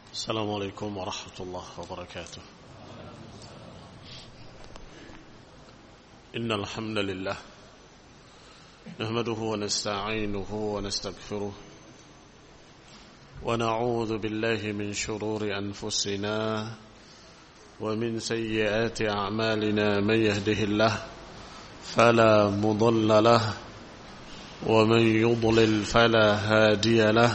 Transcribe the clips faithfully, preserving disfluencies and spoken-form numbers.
السلام عليكم ورحمة الله وبركاته. إن الحمد لله نحمده ونستعينه ونستغفره ونعوذ بالله من شرور أنفسنا ومن سيئات أعمالنا. من يهده الله فلا مضل له ومن يضلل فلا هادي له،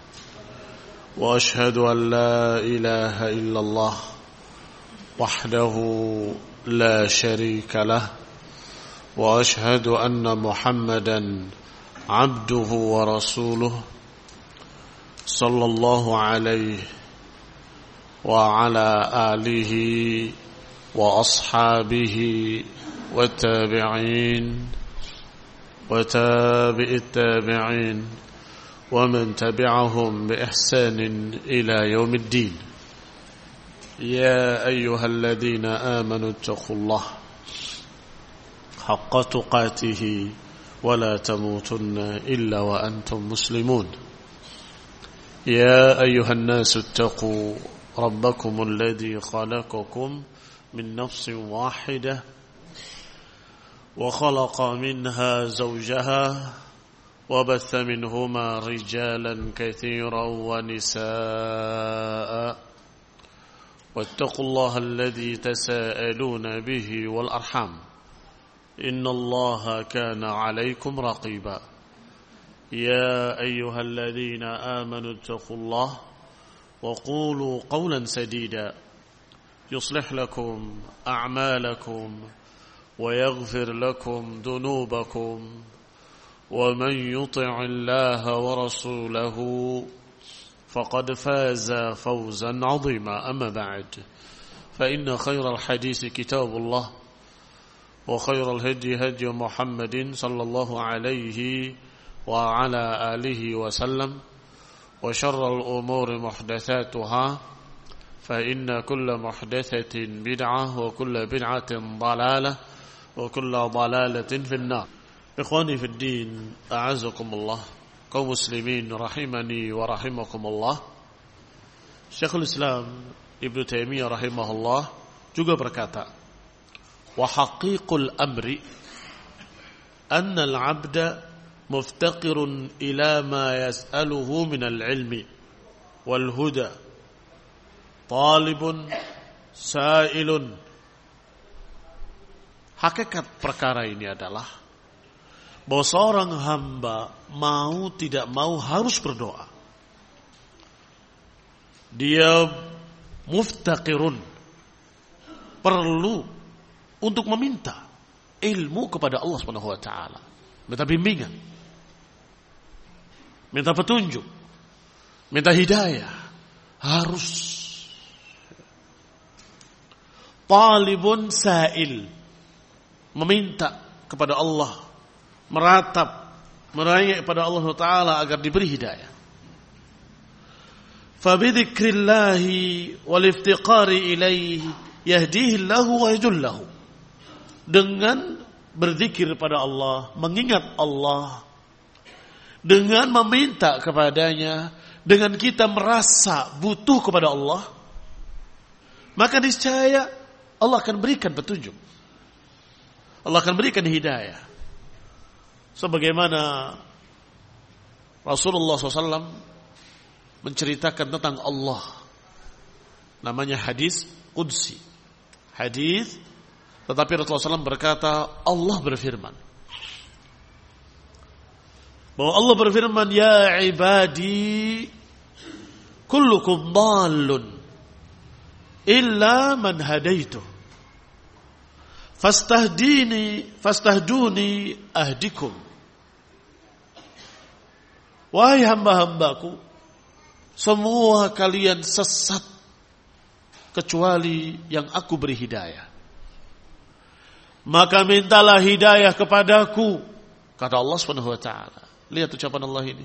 وأشهد أن لا إله إلا الله وحده لا شريك له، وأشهد أن محمدا عبده ورسوله صلى الله عليه وعلى آله وأصحابه والتابعين وتابع التابعين ومن تبعهم بإحسان إلى يوم الدين. يا أيها الذين آمنوا اتقوا الله حق تقاته ولا تموتن إلا وأنتم مسلمون. يا أيها الناس اتقوا ربكم الذي خلقكم من نفس واحدة وخلق منها زوجها وبث منهما رجالا كثيرا ونساء، واتقوا الله الذي تساءلون به والأرحام إن الله كان عليكم رقيبا. يا أيها الذين آمنوا اتقوا الله وقولوا قولا سديدا يصلح لكم أعمالكم ويغفر لكم ذنوبكم، ومن يطع الله ورسوله فقد فاز فوزا عظيما. أما بعد، فإن خير الحديث كتاب الله، وخير الهدي هدي محمد صلى الله عليه وعلى آله وسلم، وشر الأمور محدثاتها، فإن كل محدثة بدعة وكل بدعة ضلالة وكل ضلالة في النار. Ikhwani fid din, a'azakumullah, kaum muslimin rahimani wa rahimakumullah. Syekhul Islam Ibnu Taimiyah rahimahullah juga berkata, wa haqiqul amri anna al-'abda muftaqirun ila ma yas'aluhu min al-'ilmi wal huda, talibun sa'ilun. Hakikat perkara ini adalah bahwa seorang hamba mau tidak mau harus berdoa. Dia muftaqirun, perlu untuk meminta ilmu kepada Allah Subhanahu wa taala, minta bimbingan, minta petunjuk, minta hidayah, harus. Talibun sa'il, meminta kepada Allah, meratap, meraih kepada Allah Taala agar diberi hidayah. Fa bi dzikrillahi wal iftiqari ilaihi yahdihi Allahu wa yajullahu. Dengan berzikir pada Allah, mengingat Allah, dengan meminta kepadanya, dengan kita merasa butuh kepada Allah, maka niscaya Allah akan berikan petunjuk, Allah akan berikan hidayah. Sebagaimana Rasulullah shallallahu alaihi wasallam menceritakan tentang Allah, namanya hadis qudsi, hadis, tetapi Rasulullah shallallahu alaihi wasallam berkata, Allah berfirman, bahwa Allah berfirman, ya ibadi kullukum dhalun illa man hadaitu fastahdini fastahduni ahdikum. Wahai hamba-hambaku, semua kalian sesat kecuali yang aku beri hidayah, maka mintalah hidayah kepadaku, kata Allah Subhanahu wa taala. Lihat ucapan Allah ini,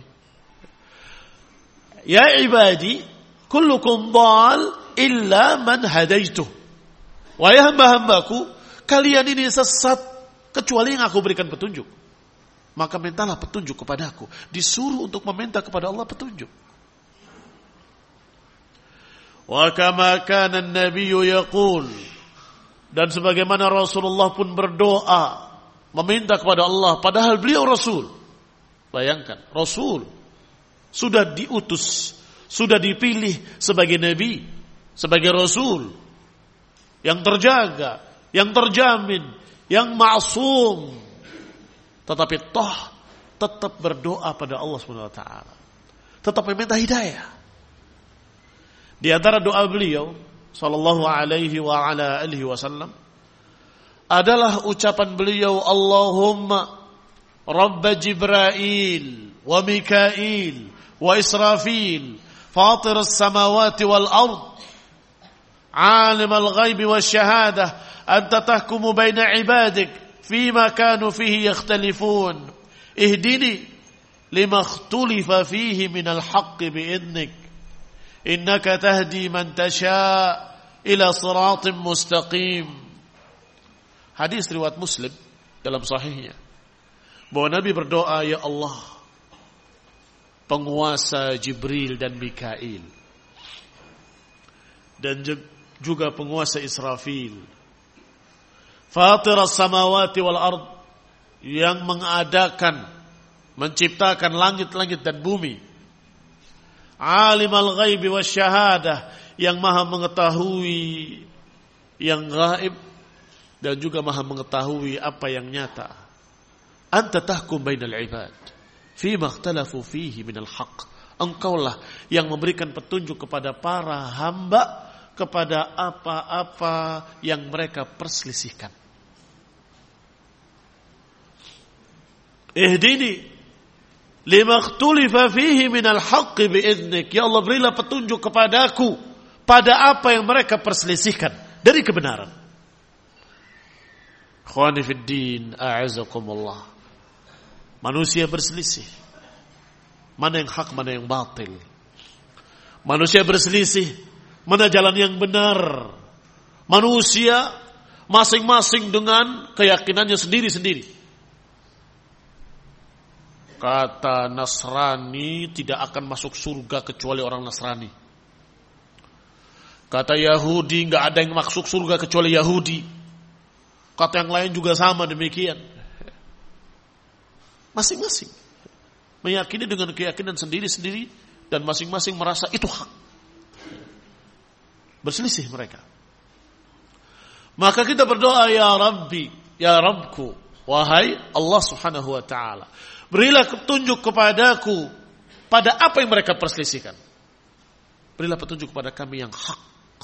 ya ibadi kullukum dhal illa man hadaitu. Wahai hamba-hambaku, kalian ini sesat kecuali yang aku berikan petunjuk. maka mintalah petunjuk kepadaku. Disuruh untuk meminta kepada Allah petunjuk. Wa kama kana an-nabiyyu yaqul, dan sebagaimana Rasulullah pun berdoa meminta kepada Allah padahal beliau Rasul. Bayangkan, Rasul sudah diutus, sudah dipilih sebagai nabi, sebagai Rasul yang terjaga, yang terjamin, yang ma'sum, tetapi toh tetap berdoa pada Allah Subhanahu wa taala, tetap meminta hidayah. Di antara doa beliau sallallahu alaihi wa ala alihi wasallam adalah ucapan beliau, Allahumma Rabb Jibril wa Mikail wa Israfil fatir as-samawati wal ard alim al-ghaib wash-shahadah anta tahkumu baina ibadik fima kanu fihi yakhtalifun ihdini lima ikhtulifa fihi min al-haqq bi'idnik innaka tahdi man tasha' ila siratim mustaqim. Hadis riwayat Muslim dalam sahihnya bahwa Nabi berdoa, ya Allah, penguasa Jibril dan Mikail dan juga penguasa Israfil, fatir as-samawati wal ard, yang mengadakan, menciptakan langit-langit dan bumi, alimul ghaibi wasyahadah, yang maha mengetahui yang gaib dan juga maha mengetahui apa yang nyata. Anta tahkum bainal ibad fima ikhtalafu fihi minal haqq. Engkaulah yang memberikan petunjuk kepada para hamba kepada apa-apa yang mereka perselisihkan. Ihdini lima ikhtulifa fihi minal haqqi bi'idnik. Ya Allah, berilah petunjuk kepadaku pada apa yang mereka perselisihkan dari kebenaran. Ikhwani fid din, a'azakumullah. Manusia berselisih. Mana yang hak, mana yang batil. Manusia berselisih, mana jalan yang benar. Manusia masing-masing dengan keyakinannya sendiri-sendiri. Kata Nasrani tidak akan masuk surga kecuali orang Nasrani. Kata Yahudi nggak ada yang masuk surga kecuali Yahudi. Kata yang lain juga sama demikian. Masing-masing meyakini dengan keyakinan sendiri-sendiri dan masing-masing merasa itu hak. Berselisih mereka. Maka kita berdoa, ya Rabbi, ya Rabbku, wahai Allah Subhanahu wa taala, berilah petunjuk kepadaku pada apa yang mereka perselisihkan. Berilah petunjuk kepada kami yang hak.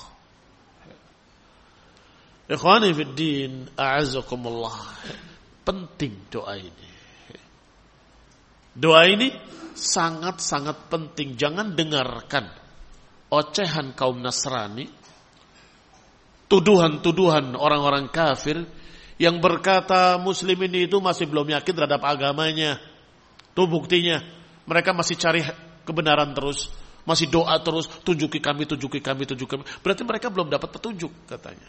Ikhwani fid din, a'azakumullah. Penting doa ini. Doa ini sangat-sangat penting. Jangan dengarkan ocehan kaum Nasrani, tuduhan-tuduhan orang-orang kafir yang berkata muslimin itu masih belum yakin terhadap agamanya. Itu buktinya. Mereka masih cari kebenaran terus. Masih doa terus. Tunjuki kami, tunjuki kami, tunjuki kami. Berarti mereka belum dapat petunjuk, katanya.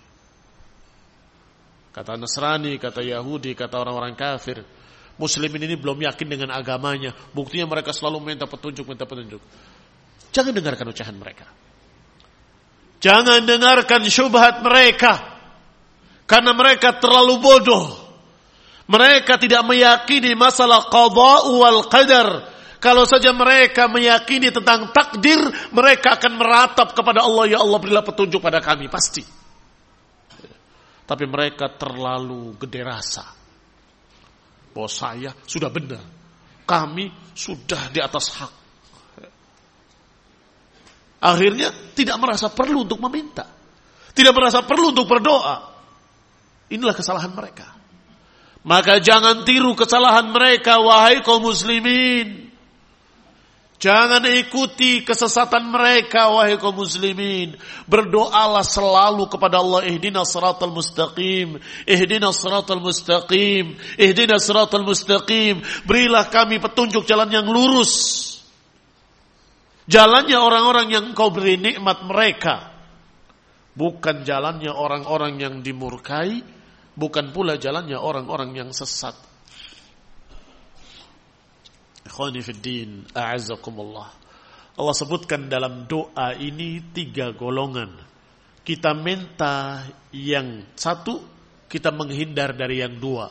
Kata Nasrani, kata Yahudi, kata orang-orang kafir, muslimin ini belum yakin dengan agamanya. Buktinya mereka selalu minta petunjuk, minta petunjuk. Jangan dengarkan ucapan mereka. Jangan dengarkan syubhat mereka. Karena mereka terlalu bodoh. Mereka tidak meyakini masalah qada wal qadar. Kalau saja mereka meyakini tentang takdir, mereka akan meratap kepada Allah, ya Allah berilah petunjuk pada kami, pasti. Tapi mereka terlalu gede rasa. Bahwa saya sudah benar. Kami sudah di atas hak. Akhirnya tidak merasa perlu untuk meminta. Tidak merasa perlu untuk berdoa. Inilah kesalahan mereka. Maka jangan tiru kesalahan mereka, wahai kaum muslimin. Jangan ikuti kesesatan mereka, wahai kaum muslimin. Berdoalah selalu kepada Allah, ihdinas siratal mustaqim, ihdinas siratal mustaqim, ihdinas siratal mustaqim. Berilah kami petunjuk jalan yang lurus. Jalannya orang-orang yang Engkau beri nikmat mereka. Bukan jalannya orang-orang yang dimurkai, bukan pula jalannya orang-orang yang sesat. Ikhwani fid din, a'azzakumullah. Allah sebutkan dalam doa ini tiga golongan. Kita minta yang satu, kita menghindar dari yang dua.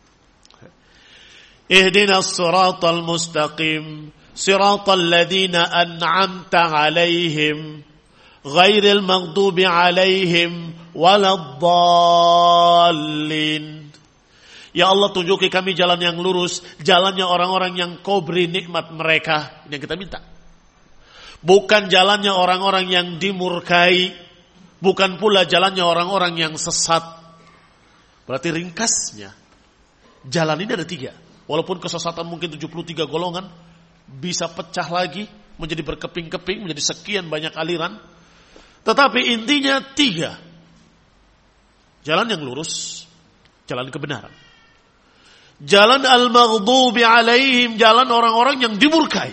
Ihdinas siratal mustaqim, siratal ladzina an'amta 'alaihim, ghairil maghdubi 'alaihim waladdallin. Ya Allah, tunjuki kami jalan yang lurus, jalannya orang-orang yang Kau beri nikmat mereka. Ini yang kita minta. Bukan jalannya orang-orang yang dimurkai, bukan pula jalannya orang-orang yang sesat. Berarti ringkasnya, jalan ini ada tiga. Walaupun kesesatan mungkin tujuh puluh tiga golongan, bisa pecah lagi, menjadi berkeping-keping, menjadi sekian banyak aliran. Tetapi intinya tiga. Jalan yang lurus, jalan kebenaran. Jalan al-maghdubi alaihim, jalan orang-orang yang dimurkai,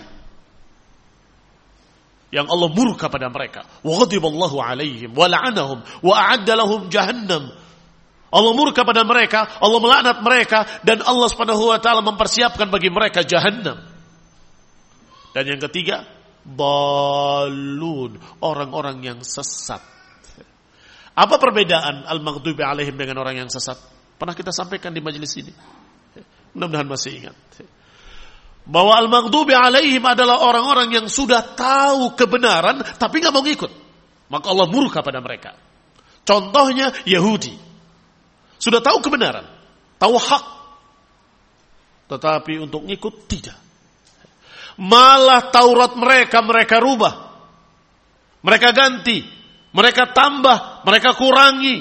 yang Allah murka pada mereka. Wa ghadiballahu alaihim wa la'anahum wa a'adda lahum jahannam. Allah murka pada mereka, Allah melaknat mereka, dan Allah Subhanahu wa taala mempersiapkan bagi mereka jahannam. Dan yang ketiga, dallun, orang-orang yang sesat. Apa perbedaan al-maghdubi alaihim dengan orang yang sesat? Pernah kita sampaikan di majelis ini. Mudah-mudahan masih ingat. Bahwa al-maghdubi alaihim adalah orang-orang yang sudah tahu kebenaran tapi nggak mau ngikut. Maka Allah murka pada mereka. Contohnya Yahudi. Sudah tahu kebenaran, tahu hak, tetapi untuk ngikut tidak. Malah Taurat mereka mereka rubah, mereka ganti, mereka tambah, mereka kurangi.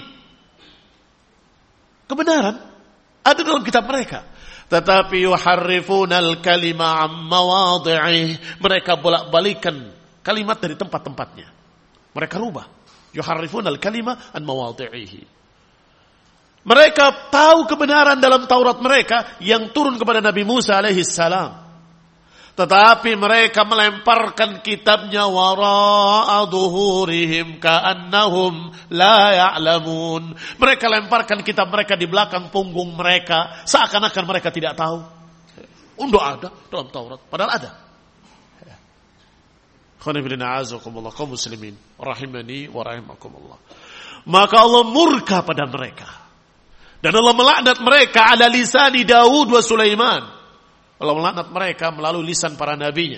Kebenaran ada dalam kitab mereka, tetapi yuharrifunal kalima am mawadhi'i, mereka bolak-balikan kalimat dari tempat-tempatnya. Mereka rubah. Yuharrifunal kalima an mawadhi'ihi. Mereka tahu kebenaran dalam Taurat mereka yang turun kepada Nabi Musa alaihi salam. Tetapi mereka melemparkan kitabnya wara'a dhuhurihim ka'annahum la ya'lamun. Mereka lemparkan kitab mereka di belakang punggung mereka, seakan-akan mereka tidak tahu. Untuk ada dalam Taurat, padahal ada. Khonibina azakumullah, kaum muslimin rahimani wa rahimakumullah. Maka Allah murka pada mereka. Dan Allah melaknat mereka ala lisani Daud wa Sulaiman. Allah melaknat mereka melalui lisan para nabinya.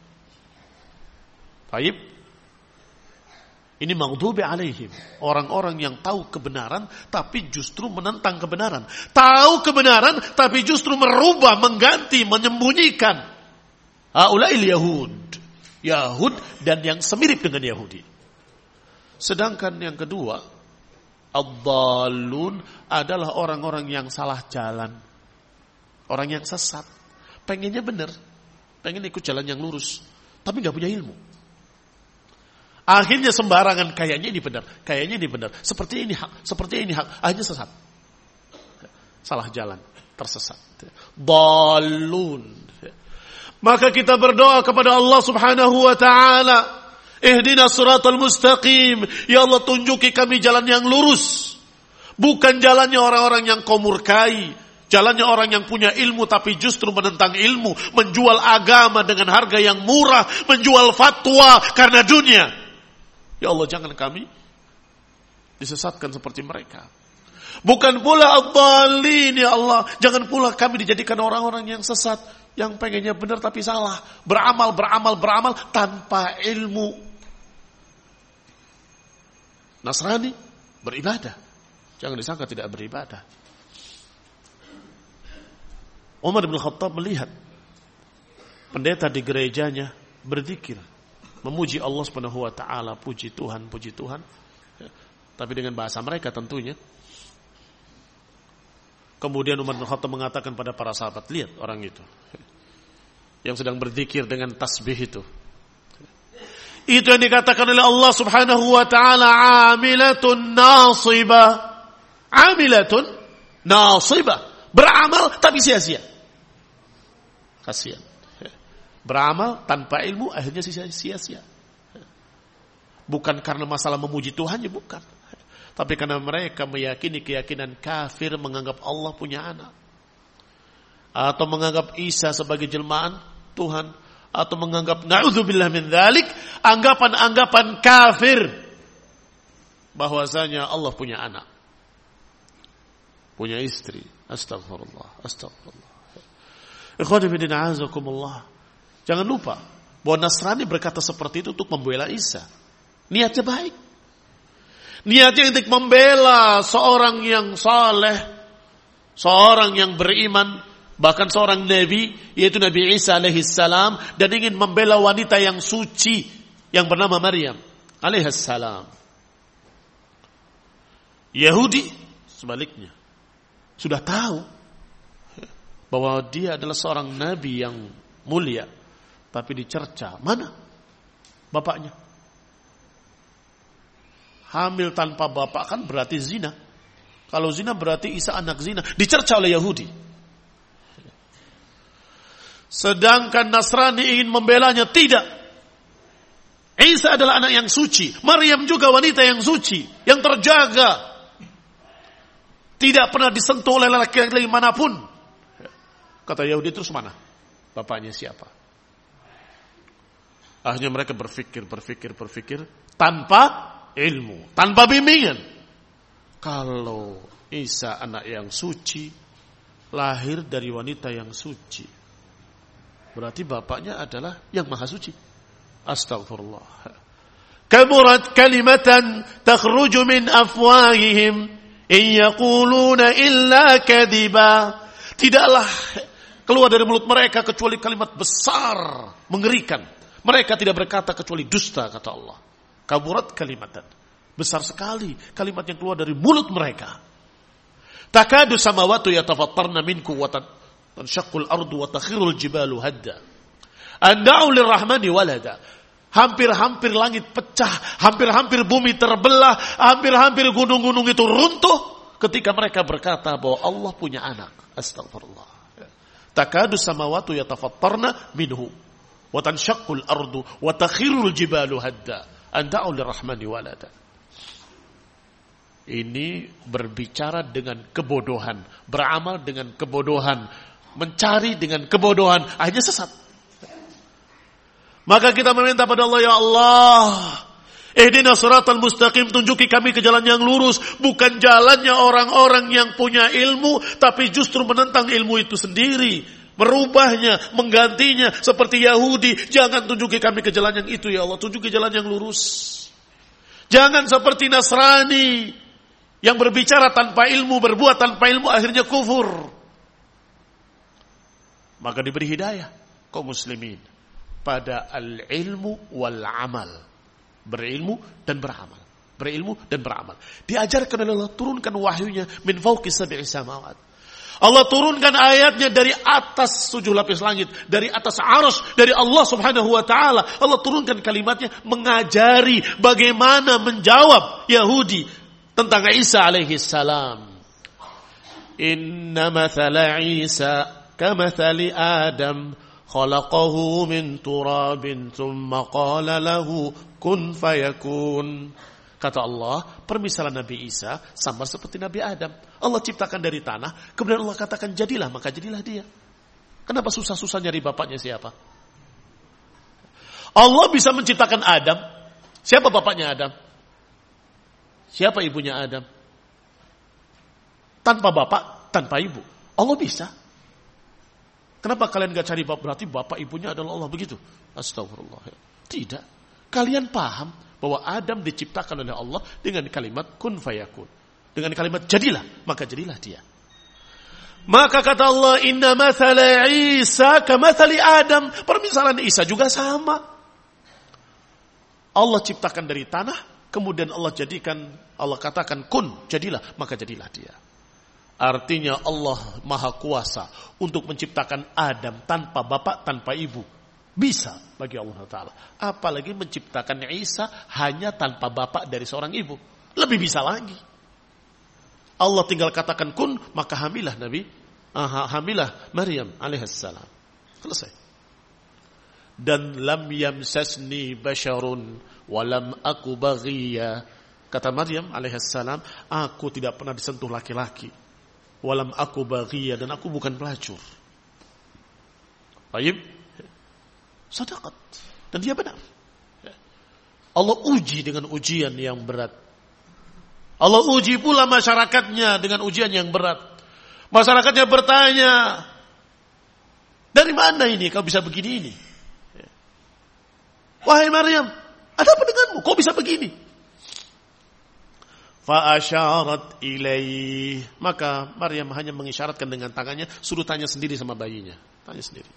Baik. Ini maghdubi alaihim, orang-orang yang tahu kebenaran tapi justru menentang kebenaran. Tahu kebenaran tapi justru merubah, mengganti, menyembunyikan. Haulail Yahud. Yahud dan yang semirip dengan Yahudi. Sedangkan yang kedua, ad-dallun adalah orang-orang yang salah jalan. Orang yang sesat. Pengennya benar. Pengen ikut jalan yang lurus. Tapi gak punya ilmu. Akhirnya sembarangan. Kayaknya ini benar. Kayaknya ini benar. Seperti ini hak. Seperti ini hak. Akhirnya sesat. Salah jalan. Tersesat. Dallun. Maka kita berdoa kepada Allah subhanahu wa ta'ala. Ihdinas siratal mustaqim. Ya Allah, tunjuki kami jalan yang lurus. Bukan jalannya orang-orang yang Kau murkai. Jalannya orang yang punya ilmu tapi justru menentang ilmu. Menjual agama dengan harga yang murah. Menjual fatwa karena dunia. Ya Allah, jangan kami disesatkan seperti mereka. Bukan pula ad-dallin, ya Allah. Jangan pula kami dijadikan orang-orang yang sesat. Yang pengennya benar tapi salah. Beramal, beramal, beramal tanpa ilmu. Nasrani beribadah. Jangan disangka tidak beribadah. Umar bin Khattab melihat pendeta di gerejanya berzikir, memuji Allah Subhanahu wa taala, puji Tuhan, puji Tuhan. Tapi dengan bahasa mereka tentunya. Kemudian Umar bin Khattab mengatakan pada para sahabat, lihat orang itu yang sedang berzikir dengan tasbih itu. Itu yang dikatakan oleh Allah Subhanahu wa taala, amilatun nasibah. Amilatun nasibah. Beramal tapi sia-sia. Kasihan. Beramal tanpa ilmu akhirnya sia-sia. Bukan karena masalah memuji Tuhan, ya bukan. Tapi karena mereka meyakini keyakinan kafir, menganggap Allah punya anak. Atau menganggap Isa sebagai jelmaan Tuhan. atau menganggap na'udzubillah min dzalik, anggapan-anggapan kafir bahwasanya Allah punya anak, punya istri. Astagfirullah, astagfirullah. Ikhwani fillah, azakumullah. Jangan lupa bahwa Nasrani berkata seperti itu untuk membela Isa. Niatnya baik. Niatnya untuk membela seorang yang saleh, seorang yang beriman, bahkan seorang nabi, yaitu Nabi Isa alaihi salam, dan ingin membela wanita yang suci yang bernama Maryam alaihi salam. Yahudi sebaliknya sudah tahu bahwa dia adalah seorang nabi yang mulia, tapi dicerca. Mana bapaknya? Hamil tanpa bapak kan berarti zina. Kalau zina berarti Isa anak zina. Dicerca oleh Yahudi. Sedangkan Nasrani ingin membelanya. Tidak. Isa adalah anak yang suci. Maryam juga wanita yang suci, yang terjaga, tidak pernah disentuh oleh laki-laki manapun. Kata Yahudi, terus mana bapaknya siapa? Akhirnya mereka berpikir, berpikir, berpikir tanpa ilmu, tanpa bimbingan. Kalau Isa anak yang suci, lahir dari wanita yang suci, berarti bapaknya adalah yang maha suci. Astagfirullah. Kaburat kalimatan takhruju min afwahihim in yaquluna illa kadiba. Tidaklah keluar dari mulut mereka kecuali kalimat besar, mengerikan. Mereka tidak berkata kecuali dusta, kata Allah. Kaburat kalimatan. Besar sekali kalimat yang keluar dari mulut mereka. Takadu samawatu yatafattarna minku wa tanshaqqul ardu wa takhirul jibalu hadda. Anda'u lirrahmani walada. Hampir-hampir langit pecah, hampir-hampir bumi terbelah, hampir-hampir gunung-gunung itu runtuh ketika mereka berkata bahwa Allah punya anak. Astagfirullah. Takadu samawatu yatafattarna minhu wa tanshaqqul ardu wa takhirul jibalu hadda. Anda'u lirrahmani walada. Ini berbicara dengan kebodohan, beramal dengan kebodohan, mencari dengan kebodohan, akhirnya sesat. Maka kita meminta pada Allah, ya Allah, ihdinas siratal mustaqim, tunjuki kami ke jalan yang lurus, bukan jalannya orang-orang yang punya ilmu, tapi justru menentang ilmu itu sendiri, merubahnya, menggantinya seperti Yahudi. Jangan tunjuki kami ke jalan yang itu, ya Allah, tunjuki jalan yang lurus. Jangan seperti Nasrani yang berbicara tanpa ilmu, berbuat tanpa ilmu, akhirnya kufur. Maka diberi hidayah kaum muslimin pada al-ilmu wal amal. Berilmu dan beramal. Berilmu dan beramal. Diajarkan oleh Allah, turunkan wahyunya min fawqi sab'i samawat. Allah turunkan ayatnya dari atas tujuh lapis langit, dari atas arsy, dari Allah Subhanahu wa taala. Allah turunkan kalimatnya mengajari bagaimana menjawab Yahudi tentang Isa alaihi salam. Inna mathala Isa kamathali Adam khalaqahu min turabin thumma qala lahu kun fayakun. Kata Allah, permisalan Nabi Isa sama seperti Nabi Adam. Allah ciptakan dari tanah, kemudian Allah katakan jadilah, maka jadilah dia. Kenapa susah-susah nyari bapaknya siapa? Allah bisa menciptakan Adam. Siapa bapaknya Adam? Siapa ibunya Adam? Tanpa bapak, tanpa ibu. Allah bisa. Kenapa kalian gak cari bapak? Berarti bapak ibunya adalah Allah, begitu? Astagfirullah. Tidak. Kalian paham bahwa Adam diciptakan oleh Allah dengan kalimat kun fayakun. Dengan kalimat jadilah, maka jadilah dia. Maka kata Allah, inna mathala Isa kamathali Adam. Permisalan Isa juga sama. Allah ciptakan dari tanah, kemudian Allah jadikan, Allah katakan kun, jadilah, maka jadilah dia. Artinya Allah maha kuasa untuk menciptakan Adam tanpa bapak, tanpa ibu. Bisa bagi Allah Ta'ala. Apalagi menciptakan Isa hanya tanpa bapak dari seorang ibu. Lebih bisa lagi. Allah tinggal katakan kun, maka hamilah Nabi, ah, hamilah Maryam alaihissalam. Selesai. Dan lam yamsasni basyarun walam aku baghiya. Kata Maryam alaihissalam, aku tidak pernah disentuh laki-laki. Walam aku baghiya, dan aku bukan pelacur. Baik. Sadaqat. Dan dia benar. Allah uji dengan ujian yang berat. Allah uji pula masyarakatnya dengan ujian yang berat. Masyarakatnya bertanya, dari mana ini kau bisa begini ini? Wahai Maryam, ada apa denganmu? Kau bisa begini? Fa'asyarat ilaih. Maka Maryam hanya mengisyaratkan dengan tangannya, suruh tanya sendiri sama bayinya. Tanya sendiri.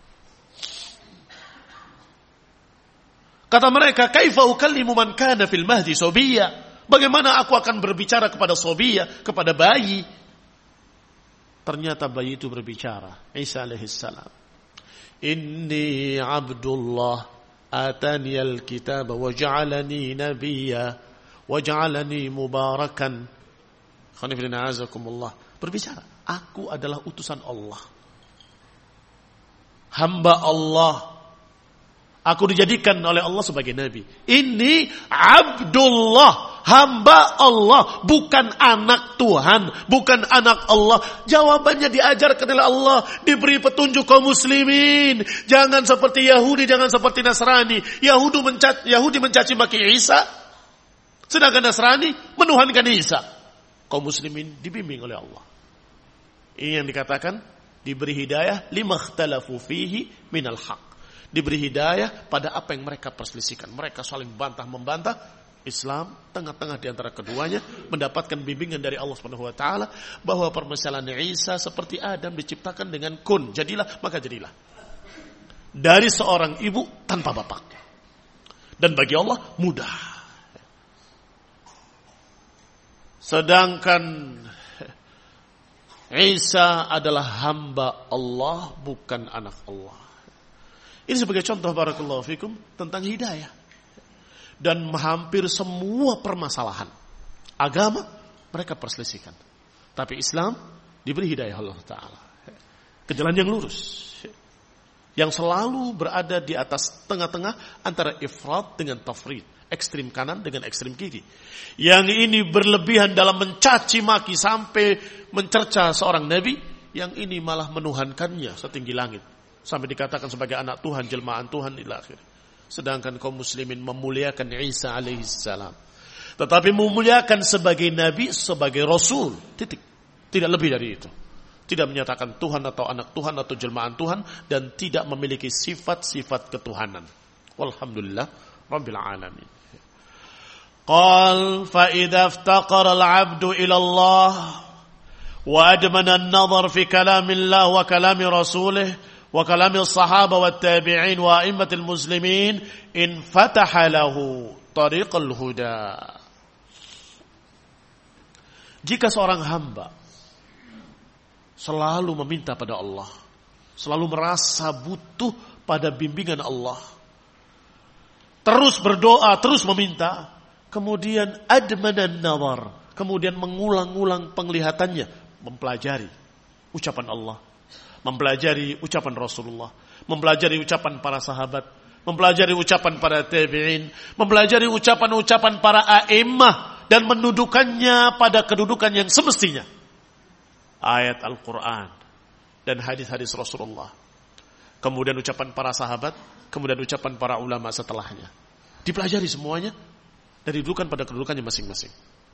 Kata mereka, kaifa ukallimu man kana fil mahdi sobiyya? Bagaimana aku akan berbicara kepada sobiyya, kepada bayi? Ternyata bayi itu berbicara. Isa alaihissalam. Inni abdullah atani al-kitab wa ja'alani nabiyya wa ja'alani mubarakan. Khanifina azakumullah. Berbicara, aku adalah utusan Allah. Hamba Allah. Aku dijadikan oleh Allah sebagai nabi. Ini Abdullah, hamba Allah, bukan anak Tuhan, bukan anak Allah. Jawabannya diajarkan oleh Allah, diberi petunjuk kaum muslimin. Jangan seperti Yahudi, jangan seperti Nasrani. Yahudi mencaci, Yahudi mencaci maki Isa, sedangkan Nasrani menuhankan Isa. Kaum muslimin dibimbing oleh Allah. Ini yang dikatakan diberi hidayah lima ikhtalafu fihi minal haq. Diberi hidayah pada apa yang mereka perselisihkan. Mereka saling bantah-membantah. Islam tengah-tengah di antara keduanya mendapatkan bimbingan dari Allah Subhanahu wa taala bahwa permasalahan Isa seperti Adam diciptakan dengan kun, jadilah maka jadilah. Dari seorang ibu tanpa bapak. Dan bagi Allah mudah. Sedangkan Isa adalah hamba Allah, bukan anak Allah. Ini sebagai contoh barakallahu fikum tentang hidayah. Dan hampir semua permasalahan agama mereka perselisihkan. Tapi Islam diberi hidayah Allah Ta'ala ke jalan yang lurus. Yang selalu berada di atas tengah-tengah antara ifrat dengan tafrid. Ekstrim kanan dengan ekstrim kiri. Yang ini berlebihan dalam mencaci maki sampai mencerca seorang nabi. Yang ini malah menuhankannya setinggi langit. Sampai dikatakan sebagai anak Tuhan, jelmaan Tuhan ila akhir. Sedangkan kaum muslimin memuliakan Isa alaihissalam. Tetapi memuliakan sebagai nabi, sebagai rasul. Titik. Tidak lebih dari itu. Tidak menyatakan Tuhan atau anak Tuhan atau jelmaan Tuhan. Dan tidak memiliki sifat-sifat ketuhanan. Walhamdulillah Rabbil alamin. Qal fa'idha iftaqara al-abdu ila Allah. Wa admana an-nazar fi kalamillah wa kalami rasulih. Wa kalamil sahaba wa tabi'in wa a'immatil muslimin in fataha lahu tariqal huda. Jika seorang hamba selalu meminta pada Allah, selalu merasa butuh pada bimbingan Allah, terus berdoa, terus meminta, kemudian admanan nazar, kemudian mengulang-ulang penglihatannya, mempelajari ucapan Allah, mempelajari ucapan Rasulullah, mempelajari ucapan para sahabat, mempelajari ucapan para tabi'in, mempelajari ucapan-ucapan para a'immah dan mendudukannya pada kedudukan yang semestinya. Ayat Al-Quran dan hadis-hadis Rasulullah. Kemudian ucapan para sahabat, kemudian ucapan para ulama setelahnya. Dipelajari semuanya dan didudukan pada kedudukannya masing-masing.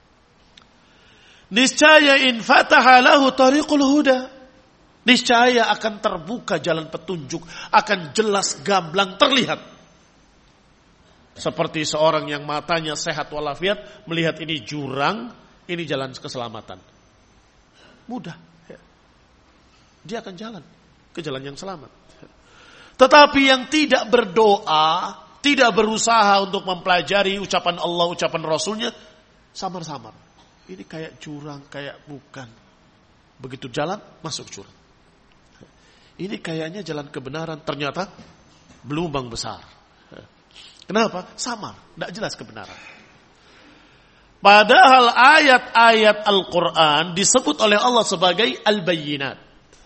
Niscaya in fataha lahu tariqul huda. Niscaya akan terbuka jalan petunjuk, akan jelas gamblang terlihat. Seperti seorang yang matanya sehat walafiat, melihat ini jurang, ini jalan keselamatan. Mudah. Dia akan jalan ke jalan yang selamat. Tetapi yang tidak berdoa, tidak berusaha untuk mempelajari ucapan Allah, ucapan Rasulnya, samar-samar. Ini kayak jurang, kayak bukan. Begitu jalan, masuk jurang. Ini kayaknya jalan kebenaran, ternyata belumbang besar. Kenapa? Samar, tidak jelas kebenaran. Padahal ayat-ayat Al-Quran disebut oleh Allah sebagai Al-Bayyinat.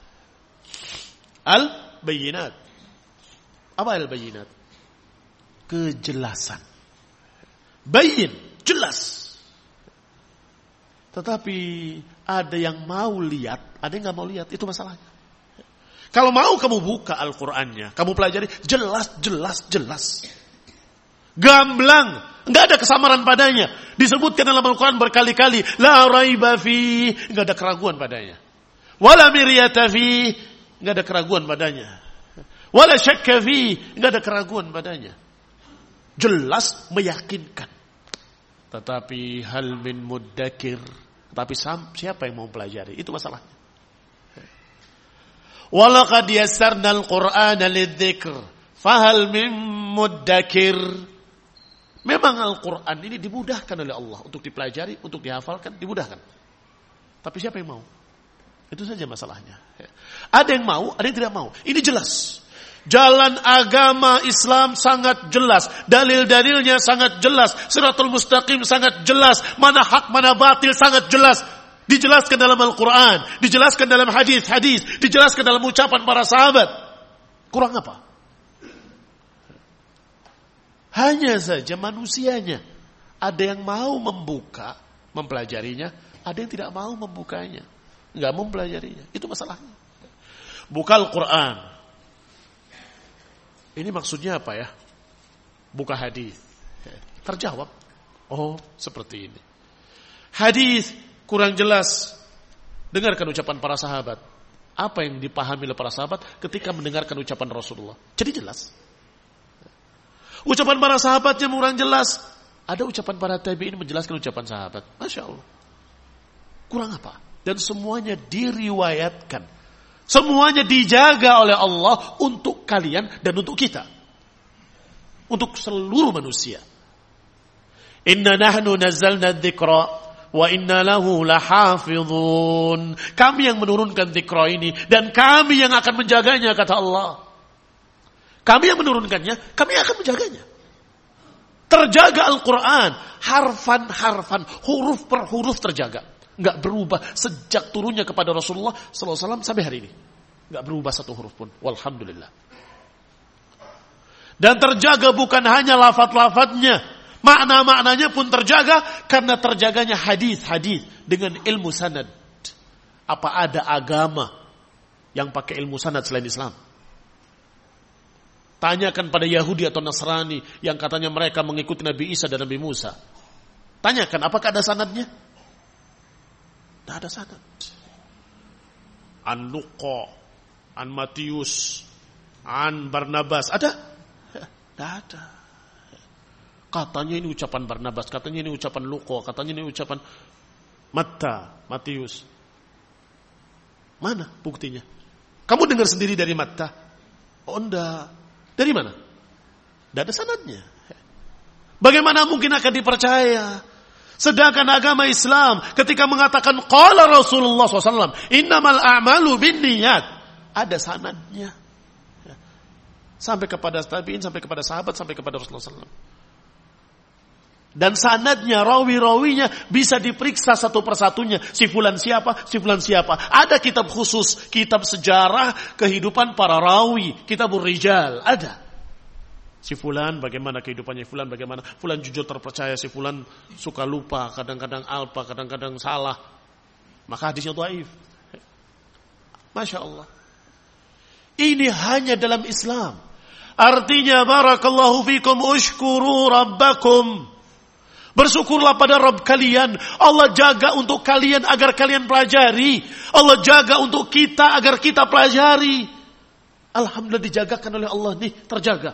Al-Bayyinat. Apa Al-Bayyinat? Kejelasan. Bayyin, jelas. Tetapi ada yang mau lihat, ada yang nggak mau lihat, itu masalahnya. Kalau mau kamu buka Al-Qur'annya, kamu pelajari, jelas, jelas, jelas. Gamblang, enggak ada kesamaran padanya. Disebutkan dalam Al-Qur'an berkali-kali, la raiba fi, enggak ada keraguan padanya. Wala miryata fi, enggak ada keraguan padanya. Wala syakka fi, enggak ada keraguan padanya. Jelas, meyakinkan. Tetapi hal min muddakir, tapi siapa yang mau pelajari? Itu masalahnya. Walaqad yassarna al-Qur'ana lidzikr, fahal min muddakir. Memang Al-Quran ini dimudahkan oleh Allah untuk dipelajari, untuk dihafalkan, dimudahkan. Tapi siapa yang mau? Itu saja masalahnya. Ada yang mau, ada yang tidak mau. Ini jelas. Jalan agama Islam sangat jelas. Dalil-dalilnya sangat jelas. Siratul mustaqim sangat jelas. Mana hak, mana batil sangat jelas. Dijelaskan dalam Al-Quran. Dijelaskan dalam hadis-hadis. Dijelaskan dalam ucapan para sahabat. Kurang apa? Hanya saja manusianya. Ada yang mau membuka, mempelajarinya. Ada yang tidak mau membukanya. Enggak mau mempelajarinya. Itu masalahnya. Buka Al-Quran. Ini maksudnya apa ya? Buka hadis. Terjawab. Oh, seperti ini. Hadis kurang jelas. Dengarkan ucapan para sahabat. Apa yang dipahami oleh para sahabat ketika mendengarkan ucapan Rasulullah. Jadi jelas. Ucapan para sahabatnya kurang jelas. Ada ucapan para tabi'in menjelaskan ucapan sahabat. Masya Allah. Kurang apa? Dan semuanya diriwayatkan. Semuanya dijaga oleh Allah untuk kalian dan untuk kita. Untuk seluruh manusia. Inna nahnu nazzalna dzikra wa inna lahu lahafizun. Kami yang menurunkan dzikra ini dan kami yang akan menjaganya, kata Allah. Kami yang menurunkannya, kami akan menjaganya. Terjaga Al-Quran, harfan-harfan, huruf per huruf terjaga. Enggak berubah sejak turunnya kepada Rasulullah sallallahu alaihi wasallam sampai hari ini. Enggak berubah satu huruf pun. Walhamdulillah. Dan terjaga bukan hanya lafaz-lafaznya, makna-maknanya pun terjaga karena terjaganya hadis-hadis dengan ilmu sanad. Apa ada agama yang pakai ilmu sanad selain Islam? Tanyakan pada Yahudi atau Nasrani yang katanya mereka mengikuti Nabi Isa dan Nabi Musa. Tanyakan, apakah ada sanadnya? Tidak ada sanad. An Luqa, An Matius, An Barnabas. Ada? Tidak ada. Katanya ini ucapan Barnabas, katanya ini ucapan Luqa, katanya ini ucapan Matta, Matius. Mana buktinya? Kamu dengar sendiri dari Matta? Oh enggak. Dari mana? Tidak ada sanadnya. Bagaimana mungkin akan dipercaya? Sedangkan agama Islam ketika mengatakan qala Rasulullah shallallahu alaihi wasallam innamal a'malu binniyat, ada sanadnya. Sampai kepada tabi'in, sampai kepada sahabat, sampai kepada Rasulullah shallallahu alaihi wasallam. Dan sanadnya, rawi-rawinya bisa diperiksa satu persatunya. Si fulan siapa, si fulan siapa. Ada kitab khusus, kitab sejarah kehidupan para rawi, kitabur rijal, ada. Si fulan bagaimana kehidupannya, fulan bagaimana, fulan jujur terpercaya, si fulan suka lupa, kadang-kadang alpa, kadang-kadang salah. Maka hadisnya dhaif. Masya Allah. Ini hanya dalam Islam. Artinya barakallahu fikum ushkuru rabbakum. Bersyukurlah pada Rabb kalian. Allah jaga untuk kalian agar kalian pelajari. Allah jaga untuk kita agar kita pelajari. Alhamdulillah dijagakan oleh Allah nih, terjaga.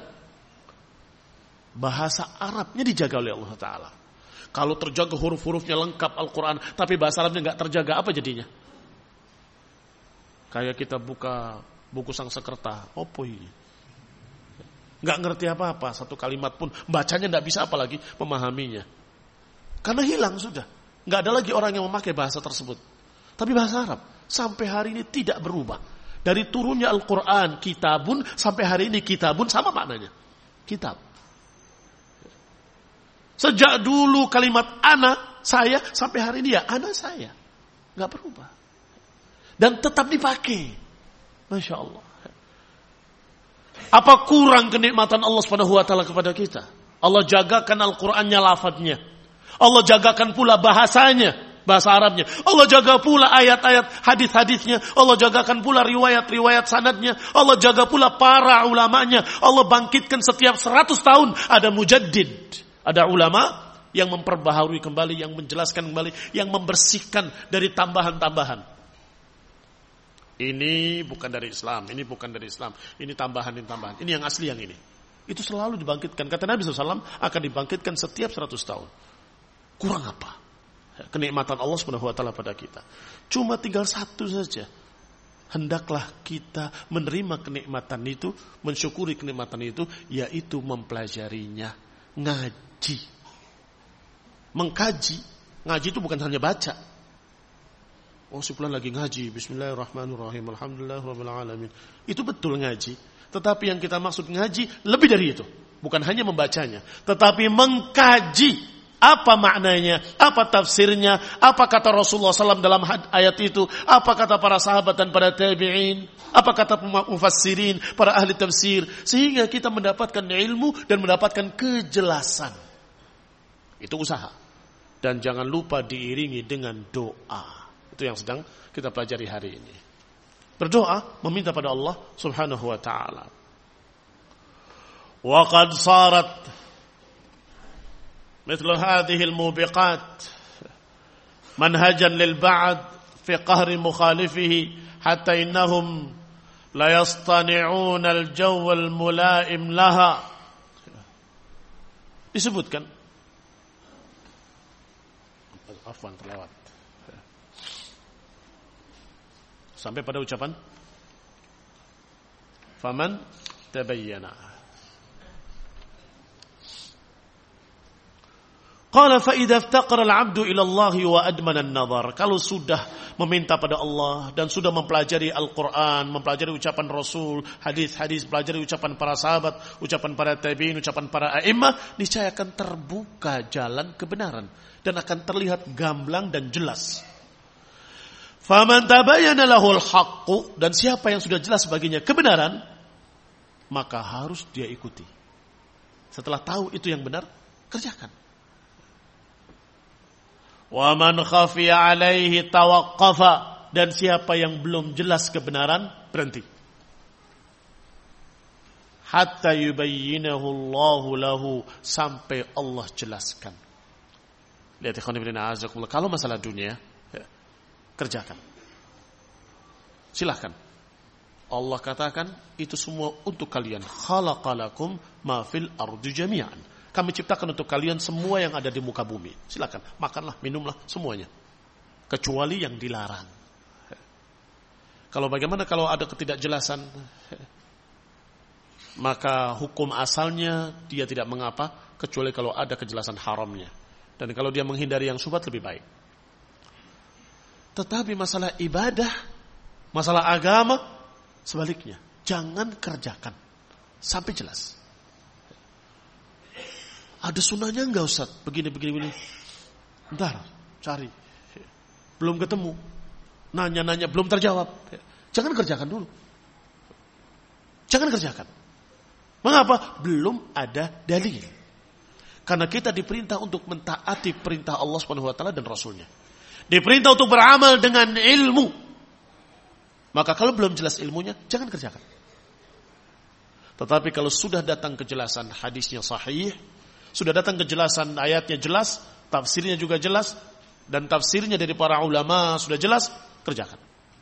Bahasa Arabnya dijaga oleh Allah Ta'ala. Kalau terjaga huruf-hurufnya lengkap Al-Quran, tapi bahasa Arabnya nggak terjaga, apa jadinya? Kayak kita buka buku Sang Sekerta, opo ini? Nggak ngerti apa-apa, satu kalimat pun bacanya nggak bisa, apalagi memahaminya. Karena hilang sudah, nggak ada lagi orang yang memakai bahasa tersebut. Tapi bahasa Arab sampai hari ini tidak berubah. Dari turunnya Al-Quran, kitabun, sampai hari ini kitabun sama maknanya. Kitab. Sejak dulu kalimat ana, saya, sampai hari ini ya ana saya. Nggak berubah. Dan tetap dipakai. Masya Allah. Apa kurang kenikmatan Allah Subhanahu wa taala kepada kita? Allah jagakan Al-Qur'annya lafadznya. Allah jagakan pula bahasanya. bahasa Arabnya. Allah jaga pula ayat-ayat hadis-hadisnya. Allah jagakan pula riwayat-riwayat sanadnya. Allah jaga pula para ulamanya. Allah bangkitkan setiap seratus tahun ada mujaddid. Ada ulama yang memperbaharui kembali, yang menjelaskan kembali, yang membersihkan dari tambahan-tambahan. Ini bukan dari Islam, ini bukan dari Islam. Ini tambahan-tambahan. Ini yang asli yang ini. Itu selalu dibangkitkan. Kata Nabi shallallahu alaihi wasallam akan dibangkitkan setiap seratus tahun. Kurang apa? Kenikmatan Allah subhanahu wa taala pada kita. Cuma tinggal satu saja. Hendaklah kita menerima kenikmatan itu, mensyukuri kenikmatan itu, yaitu mempelajarinya, ngaji. Mengkaji. Ngaji itu bukan hanya baca. Oh, sebulan lagi ngaji. Bismillahirrahmanirrahim. Alhamdulillahirabbil alamin. Itu betul ngaji. Tetapi yang kita maksud ngaji lebih dari itu. Bukan hanya membacanya. Tetapi mengkaji. Apa maknanya? Apa tafsirnya? Apa kata Rasulullah shallallahu alaihi wasallam dalam ayat itu? Apa kata para sahabat dan para tabi'in? Apa kata mufassirin, para ahli tafsir? Sehingga kita mendapatkan ilmu dan mendapatkan kejelasan. Itu usaha. Dan jangan lupa diiringi dengan doa. Itu yang sedang kita pelajari hari ini. Berdoa, meminta pada Allah subhanahu wa ta'ala. Wa qad sarat mithlu hadhihi al-mubiqat manhajan lil ba'd fi qahri mukhalifihi hatta innahum la yastani'una al-jaw al-mula'im laha. Disebutkan. Afwan, terlewat. Sampai pada ucapan faman tabayyana. Qala fa idza iftaqara al-'abdu ila Allah wa admana an-nazar. Kalau sudah meminta pada Allah dan sudah mempelajari Al-Qur'an, mempelajari ucapan Rasul, hadis-hadis, pelajari ucapan para sahabat, ucapan para tabi'in, ucapan para a'immah, niscaya akan terbuka jalan kebenaran dan akan terlihat gamblang dan jelas. Faman tabayyana lahul haqqu, dan siapa yang sudah jelas baginya kebenaran, maka harus dia ikuti. Setelah tahu itu yang benar, kerjakan. Wa man khafiya alaihi tawaqqafa, dan siapa yang belum jelas kebenaran, berhenti. Hatta yubayyinahu Allahu lahu, sampai Allah jelaskan. Lihat ikhwan fillah azakumullah, kalau masalah dunia kerjakan. Silahkan. Allah katakan itu semua untuk kalian. Khalaqalakum ma fil ardi jami'an. Kami ciptakan untuk kalian semua yang ada di muka bumi. Silahkan. Makanlah, minumlah, semuanya. Kecuali yang dilarang. Kalau bagaimana kalau ada ketidakjelasan, maka hukum asalnya dia tidak mengapa, kecuali kalau ada kejelasan haramnya. Dan kalau dia menghindari yang syubhat lebih baik. Tetapi masalah ibadah, masalah agama, sebaliknya. Jangan kerjakan sampai jelas. Ada sunnahnya enggak Ustaz? Begini, begini, begini. Bentar, cari. Belum ketemu. Nanya-nanya, belum terjawab. Jangan kerjakan dulu. Jangan kerjakan. Mengapa? Belum ada dalil. Karena kita diperintah untuk mentaati perintah Allah subhanahu wa taala dan Rasulnya. Diperintah untuk beramal dengan ilmu. Maka kalau belum jelas ilmunya, jangan kerjakan. Tetapi kalau sudah datang kejelasan hadisnya sahih, sudah datang kejelasan ayatnya jelas, tafsirnya juga jelas, dan tafsirnya dari para ulama sudah jelas, kerjakan.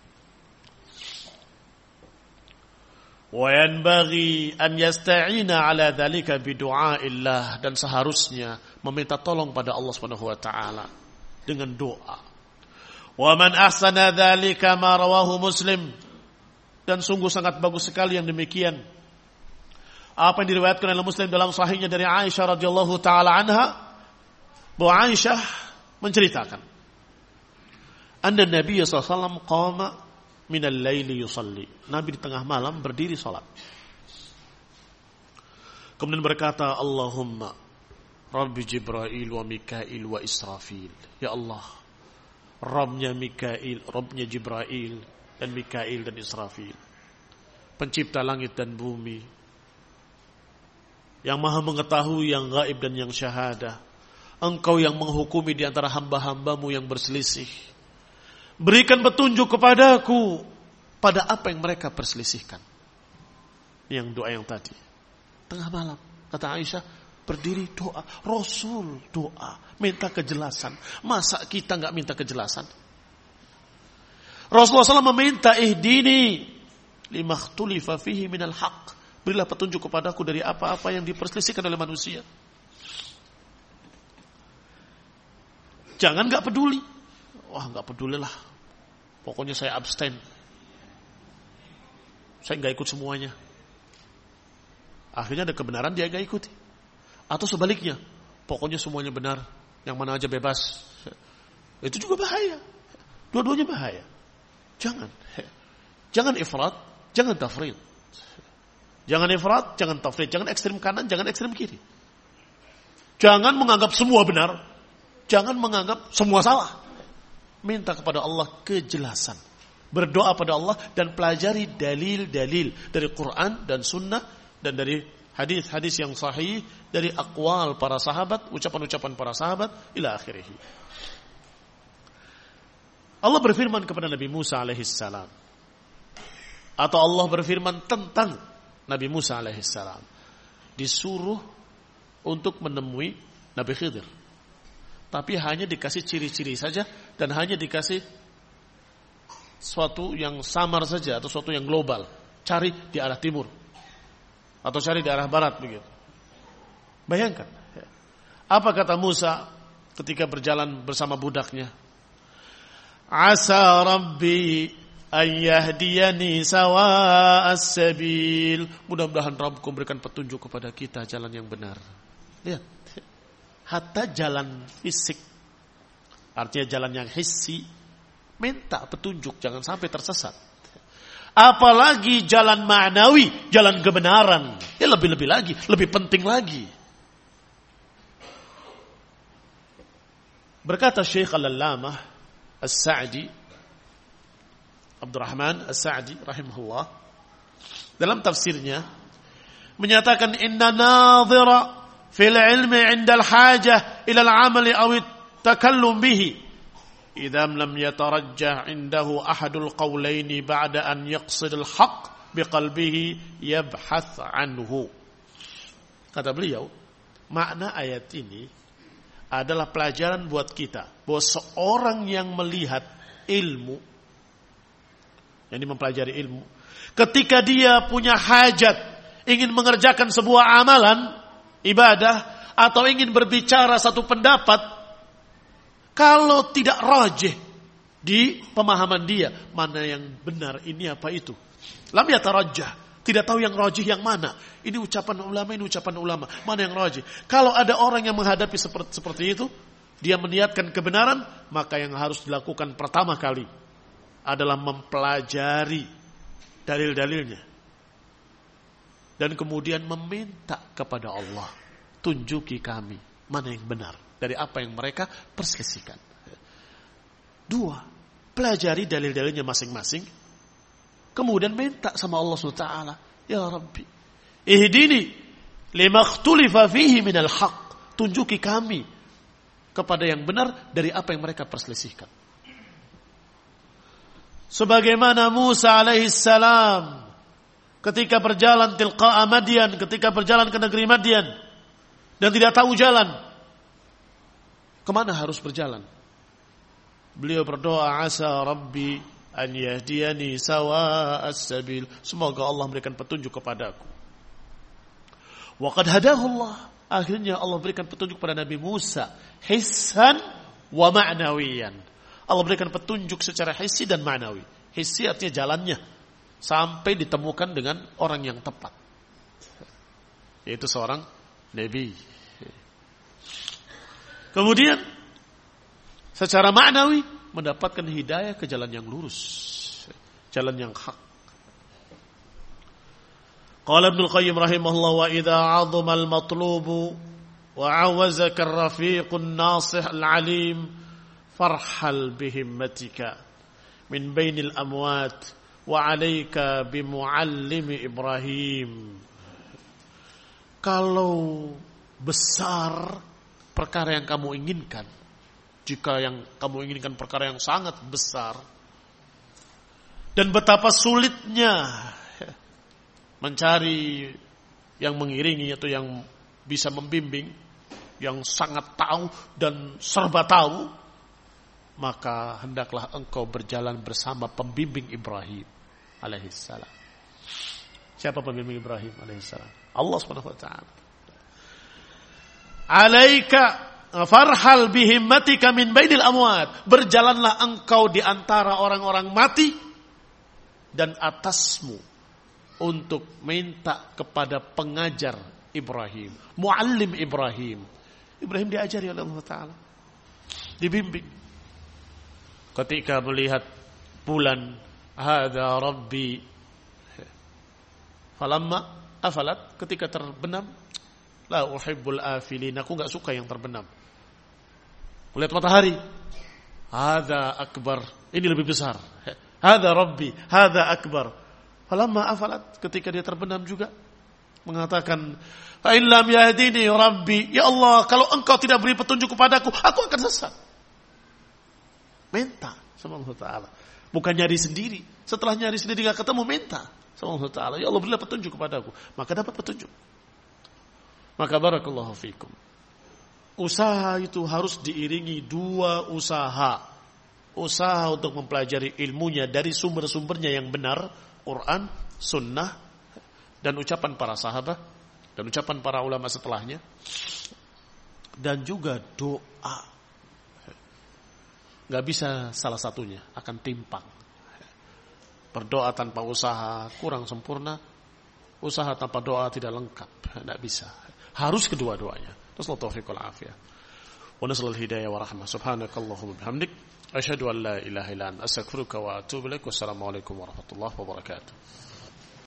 Wa yanbaghi an yasta'ina ala dzalika bi du'aillah, dan seharusnya meminta tolong pada Allah Subhanahu wa taala dengan doa. Wa man ahsana dzalika ma rawahu Muslim, dan sungguh sangat bagus sekali yang demikian apa yang diriwayatkan oleh Muslim dalam sahihnya dari Aisyah radhiyallahu taala anha, bahwa Aisyah menceritakan anna Nabi sallallahu alaihi wasallam qama min al-laili yusalli. Nabi di tengah malam berdiri salat. Kemudian berkata, Allahumma Rabbi Jibril wa Mikail wa Israfil. Ya Allah, Rabbnya Mikail, Rabbnya Jibril dan Mikail dan Israfil, pencipta langit dan bumi, yang maha mengetahui yang gaib dan yang syahadah. Engkau yang menghukumi di antara hamba-hambamu yang berselisih. Berikan petunjuk kepadaku pada apa yang mereka perselisihkan. Yang doa yang tadi. Tengah malam, kata Aisyah, berdiri doa. Rasul doa, minta kejelasan. Masa kita nggak minta kejelasan? Rasulullah shallallahu alaihi wasallam meminta, ihdini limakhtulifa fihi minal haq. Berilah petunjuk kepadaku dari apa-apa yang diperselisihkan oleh manusia. Jangan nggak peduli. Wah, nggak peduli lah. Pokoknya saya abstain. Saya nggak ikut semuanya. Akhirnya ada kebenaran dia nggak ikuti. Atau sebaliknya, pokoknya semuanya benar, yang mana aja bebas. Itu juga bahaya. Dua-duanya bahaya. Jangan. Jangan ifrat, jangan tafrid. Jangan ifrat, jangan tafrid, jangan ekstrem kanan, jangan ekstrem kiri. Jangan menganggap semua benar, jangan menganggap semua salah. Minta kepada Allah kejelasan. Berdoa pada Allah dan pelajari dalil-dalil dari Quran dan Sunnah dan dari hadis-hadis yang sahih, dari aqwal para sahabat, ucapan-ucapan para sahabat, ila akhirih. Allah berfirman kepada Nabi Musa alaihissalam, atau Allah berfirman tentang Nabi Musa alaihissalam, disuruh untuk menemui Nabi Khidir, tapi hanya dikasih ciri-ciri saja dan hanya dikasih suatu yang samar saja atau suatu yang global. Cari di arah timur atau cari di arah barat begitu. Bayangkan, apa kata Musa ketika berjalan bersama budaknya? Asa Rabbi an yahdiyani sawa'as sabil. Mudah-mudahan Rabbku memberikan petunjuk kepada kita jalan yang benar. Lihat, hatta jalan fisik, artinya jalan yang hissi, minta petunjuk jangan sampai tersesat. Apalagi jalan ma'nawi, jalan kebenaran, ya lebih-lebih lagi, lebih penting lagi. Berkata Syekh Al-Allamah As-Sa'di, Abdurrahman As-Sa'di rahimahullah, dalam tafsirnya menyatakan inna nadhira fil ilmi 'inda al-hajah ila al-'amali aw at-takallum bihi idza lam yatarajjah 'indahu ahadul qawlaini ba'da an yaqsid al-haqq biqalbihi yabhath 'anhu. Kata beliau, makna ayat ini adalah pelajaran buat kita bahwa seorang yang melihat ilmu, yang mempelajari ilmu, ketika dia punya hajat ingin mengerjakan sebuah amalan ibadah atau ingin berbicara satu pendapat, kalau tidak rajih di pemahaman dia mana yang benar ini apa itu, lam yatarajjah, tidak tahu yang rajih yang mana. Ini ucapan ulama, ini ucapan ulama. Mana yang rajih? Kalau ada orang yang menghadapi seperti, seperti itu, dia meniatkan kebenaran, maka yang harus dilakukan pertama kali adalah mempelajari dalil-dalilnya. Dan kemudian meminta kepada Allah, tunjuki kami mana yang benar dari apa yang mereka perselisihkan. Dua, pelajari dalil-dalilnya masing-masing. Kemudian minta sama Allah subhanahu wa taala, ya Rabbi, ihdini limakhtulifa fihi minal haq. Tunjuki kami kepada yang benar dari apa yang mereka perselisihkan. Sebagaimana Musa alaihissalam ketika berjalan tilqa'a Madyan, ketika berjalan ke negeri Madyan dan tidak tahu jalan, kemana harus berjalan? Beliau berdoa, asa Rabbi an yahdiyani sawa'as sabil. Semoga Allah memberikan petunjuk kepadaku. Wa qad hadahu Allah. Akhirnya Allah berikan petunjuk pada Nabi Musa, hissan wa ma'nawiyan. Allah berikan petunjuk secara hissi dan ma'nawi. Hissi artinya jalannya sampai ditemukan dengan orang yang tepat, yaitu seorang nabi. Kemudian secara ma'nawi mendapatkan hidayah ke jalan yang lurus, jalan yang hak. Qala Ibnu Qayyim rahimahullah, wa idza 'azama al-matlubu wa 'awazaka ar-rafiqun nasih al-'alim farhal bihimmatika min bainil amwat wa 'alaika bimu'allimi Ibrahim. Kalau besar perkara yang kamu inginkan, jika yang kamu inginkan perkara yang sangat besar, dan betapa sulitnya mencari yang mengiringi atau yang bisa membimbing, yang sangat tahu dan serba tahu, maka hendaklah engkau berjalan bersama pembimbing Ibrahim alaihissalam. Siapa pembimbing Ibrahim alaihissalam? Allah subhanahu wa ta'ala. Alaika farhal bihimmatika min bainil amwat. Berjalanlah engkau di antara orang-orang mati, dan atasmu untuk minta kepada pengajar Ibrahim, muallim Ibrahim. Ibrahim diajari oleh Allah Ta'ala, dibimbing. Ketika melihat bulan, hadza rabbi, falamma afalat, ketika terbenam, la uhibbul afilin, aku enggak suka yang terbenam. Melihat matahari, hadza akbar, ini lebih besar. Hadza rabbi, hadza akbar. Falamma afalat, ketika dia terbenam juga mengatakan, fa in lam yahdini rabbi, ya Allah, kalau engkau tidak beri petunjuk kepadaku, aku akan sesat. Minta sama Allah Ta'ala, bukan nyari sendiri. Setelah nyari sendiri gak ketemu, minta sama Allah Ta'ala, ya Allah, berilah petunjuk kepadaku, maka dapat petunjuk. Maka barakallahu fikum, usaha itu harus diiringi dua usaha. Usaha untuk mempelajari ilmunya dari sumber-sumbernya yang benar, Quran, Sunnah, dan ucapan para sahabat, dan ucapan para ulama setelahnya, dan juga doa. Gak bisa salah satunya, akan timpang. Berdoa tanpa usaha kurang sempurna, usaha tanpa doa tidak lengkap, tidak bisa. Harus kedua-duanya. Nasallahu taufiq wal afiyah. Wa nasallahu hidayah wa rahmah. Subhanakallahumma bihamdik, asyhadu an la ilaha illa anta, astaghfiruka wa atubu ilaik. Wassalamualaikum warahmatullahi wabarakatuh.